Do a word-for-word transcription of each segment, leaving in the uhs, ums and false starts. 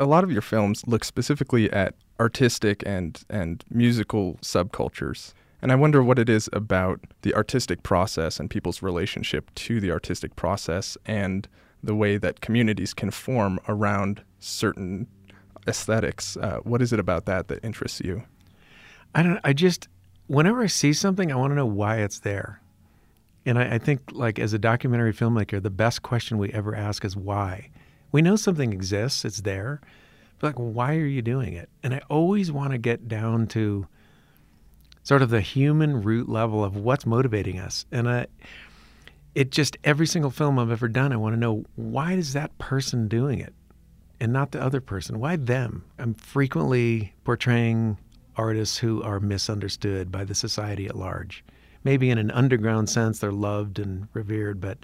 A lot of your films look specifically at artistic and, and musical subcultures. And I wonder what it is about the artistic process and people's relationship to the artistic process and the way that communities can form around certain aesthetics. Uh, what is it about that that interests you? I don't I just, whenever I see something, I want to know why it's there. And I, I think, like, as a documentary filmmaker, the best question we ever ask is why. We know something exists, it's there, but, like, why are you doing it? And I always want to get down to sort of the human root level of what's motivating us. And I, it just, every single film I've ever done, I want to know, why is that person doing it and not the other person? Why them? I'm frequently portraying artists who are misunderstood by the society at large. Maybe in an underground sense, they're loved and revered, but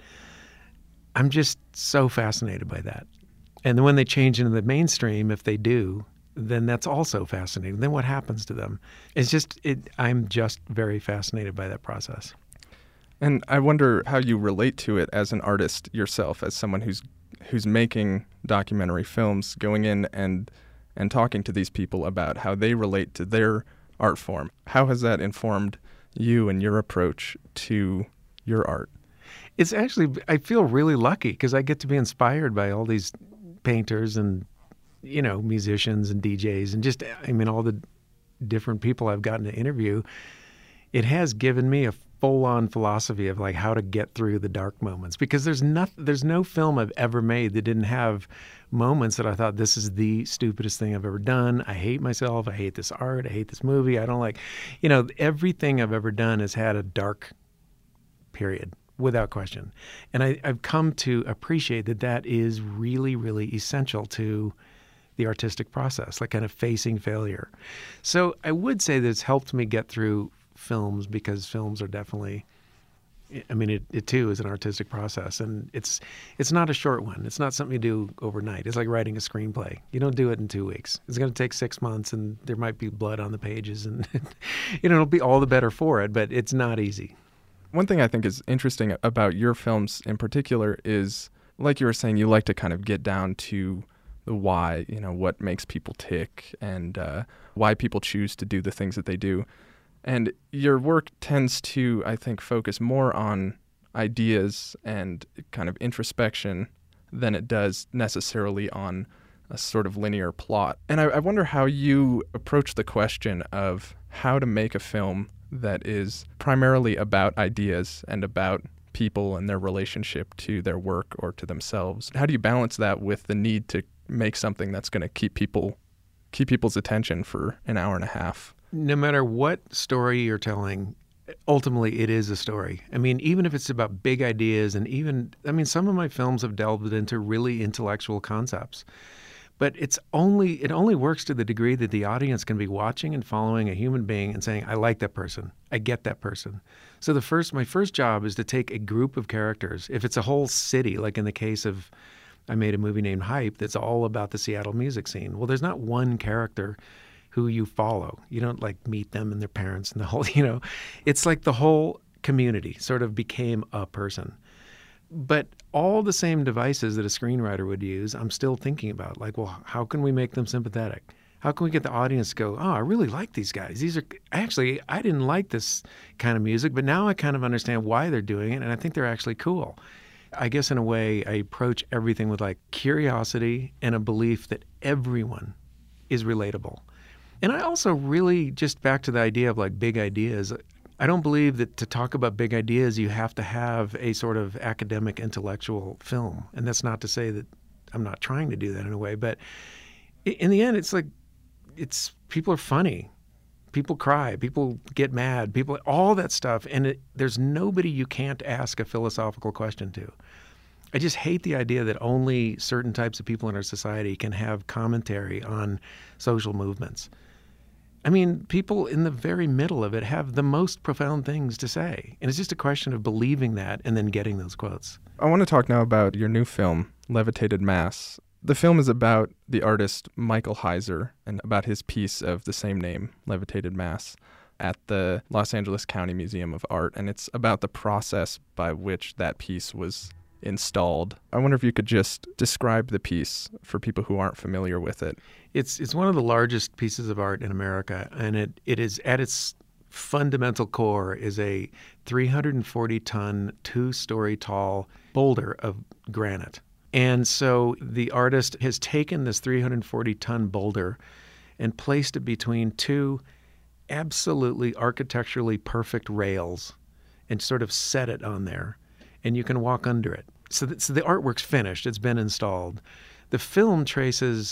I'm just so fascinated by that. And then when they change into the mainstream, if they do, then that's also fascinating. Then what happens to them? It's just, it, I'm just very fascinated by that process. And I wonder how you relate to it as an artist yourself, as someone who's who's making documentary films, going in and and talking to these people about how they relate to their art form. How has that informed you and your approach to your art? It's actually, I feel really lucky because I get to be inspired by all these painters and, you know, musicians and D Js and just, I mean, all the different people I've gotten to interview. It has given me a full-on philosophy of, like, how to get through the dark moments, because there's not, there's no film I've ever made that didn't have moments that I thought, this is the stupidest thing I've ever done. I hate myself. I hate this art. I hate this movie. I don't like, you know, everything I've ever done has had a dark period, without question. And I, I've come to appreciate that that is really, really essential to the artistic process, like kind of facing failure. So I would say that it's helped me get through films, because films are definitely, I mean, it, it too is an artistic process, and it's it's not a short one. It's not something you do overnight. It's like writing a screenplay. You don't do it in two weeks. It's going to take six months, and there might be blood on the pages, and you know, it'll be all the better for it, but it's not easy. One thing I think is interesting about your films in particular is, like you were saying, you like to kind of get down to the why, you know, what makes people tick, and uh, why people choose to do the things that they do. And your work tends to, I think, focus more on ideas and kind of introspection than it does necessarily on a sort of linear plot. And I, I wonder how you approach the question of how to make a film that is primarily about ideas and about people and their relationship to their work or to themselves. How do you balance that with the need to make something that's going to keep people keep people's attention for an hour and a half? No matter what story you're telling, ultimately it is a story. I mean, even if it's about big ideas, and even, I mean, some of my films have delved into really intellectual concepts. But it's only it only works to the degree that the audience can be watching and following a human being and saying, I like that person. I get that person. So the first my first job is to take a group of characters. If it's a whole city, like in the case of, I made a movie named Hype that's all about the Seattle music scene. Well, there's not one character who you follow. You don't like meet them and their parents and the whole, you know, it's like the whole community sort of became a person. But all the same devices that a screenwriter would use, I'm still thinking about, like, well, how can we make them sympathetic? How can we get the audience to go, oh, I really like these guys. These are, actually, I didn't like this kind of music, but now I kind of understand why they're doing it, and I think they're actually cool. I guess in a way, I approach everything with, like, curiosity and a belief that everyone is relatable. And I also really, just back to the idea of, like, big ideas, I don't believe that to talk about big ideas, you have to have a sort of academic, intellectual film. And that's not to say that I'm not trying to do that in a way, but in the end, it's like, it's, people are funny. People cry. People get mad. People, all that stuff. And it, there's nobody you can't ask a philosophical question to. I just hate the idea that only certain types of people in our society can have commentary on social movements. I mean, people in the very middle of it have the most profound things to say. And it's just a question of believing that and then getting those quotes. I want to talk now about your new film, Levitated Mass. The film is about the artist Michael Heiser and about his piece of the same name, Levitated Mass, at the Los Angeles County Museum of Art. And it's about the process by which that piece was installed. I wonder if you could just describe the piece for people who aren't familiar with it. It's it's one of the largest pieces of art in America, and it, it is at its fundamental core is a three hundred forty ton, two-story tall boulder of granite. And so the artist has taken this three hundred forty ton boulder and placed it between two absolutely architecturally perfect rails and sort of set it on there. And you can walk under it. So, th- so the artwork's finished. It's been installed. The film traces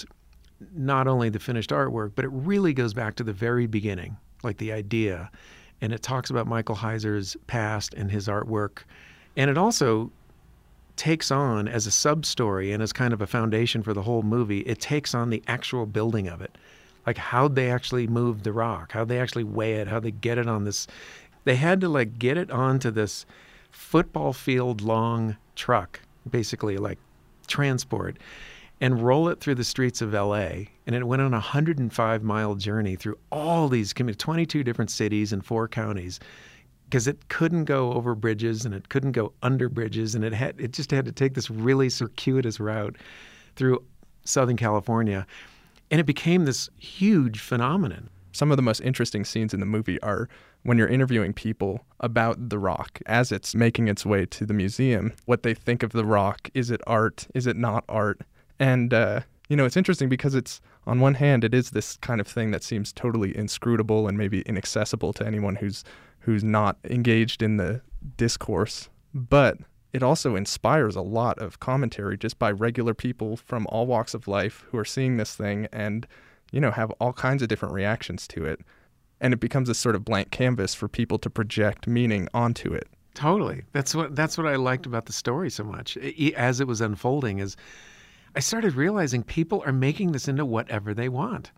not only the finished artwork, but it really goes back to the very beginning, like the idea. And it talks about Michael Heiser's past and his artwork. And it also takes on, as a sub-story and as kind of a foundation for the whole movie, it takes on the actual building of it. Like how'd they actually move the rock, how'd they actually weigh it, how'd they get it on this. They had to like get it onto this football field long truck, basically like transport, and roll it through the streets of L A. And it went on a one hundred five mile journey through all these twenty-two different cities and four counties, because it couldn't go over bridges and it couldn't go under bridges, and it had it just had to take this really circuitous route through Southern California. And it became this huge phenomenon. Some of the most interesting scenes in the movie are when you're interviewing people about the rock as it's making its way to the museum, what they think of the rock. Is it art? Is it not art? And, uh, you know, it's interesting because it's, on one hand, it is this kind of thing that seems totally inscrutable and maybe inaccessible to anyone who's who's not engaged in the discourse. But it also inspires a lot of commentary just by regular people from all walks of life who are seeing this thing and, you know, have all kinds of different reactions to it. And it becomes a sort of blank canvas for people to project meaning onto it. Totally. That's what that's what I liked about the story so much. It, as it was unfolding, is I started realizing people are making this into whatever they want.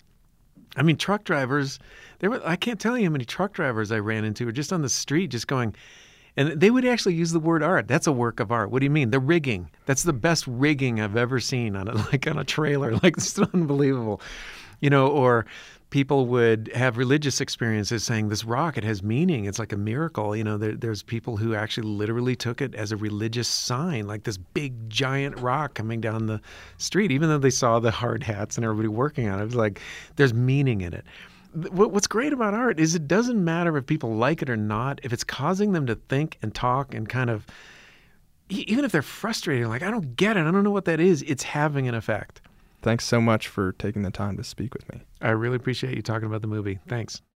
I mean, truck drivers, there were, I can't tell you how many truck drivers I ran into, or just on the street, just going, and they would actually use the word art. That's a work of art. What do you mean? The rigging. That's the best rigging I've ever seen on a, like on a trailer. Like, it's unbelievable. You know, or people would have religious experiences saying this rock, it has meaning. It's like a miracle. You know, there, there's people who actually literally took it as a religious sign, like this big giant rock coming down the street, even though they saw the hard hats and everybody working on it. It was like, there's meaning in it. What's great about art is it doesn't matter if people like it or not. If it's causing them to think and talk and kind of, even if they're frustrated, like, I don't get it, I don't know what that is, it's having an effect. Thanks so much for taking the time to speak with me. I really appreciate you talking about the movie. Thanks.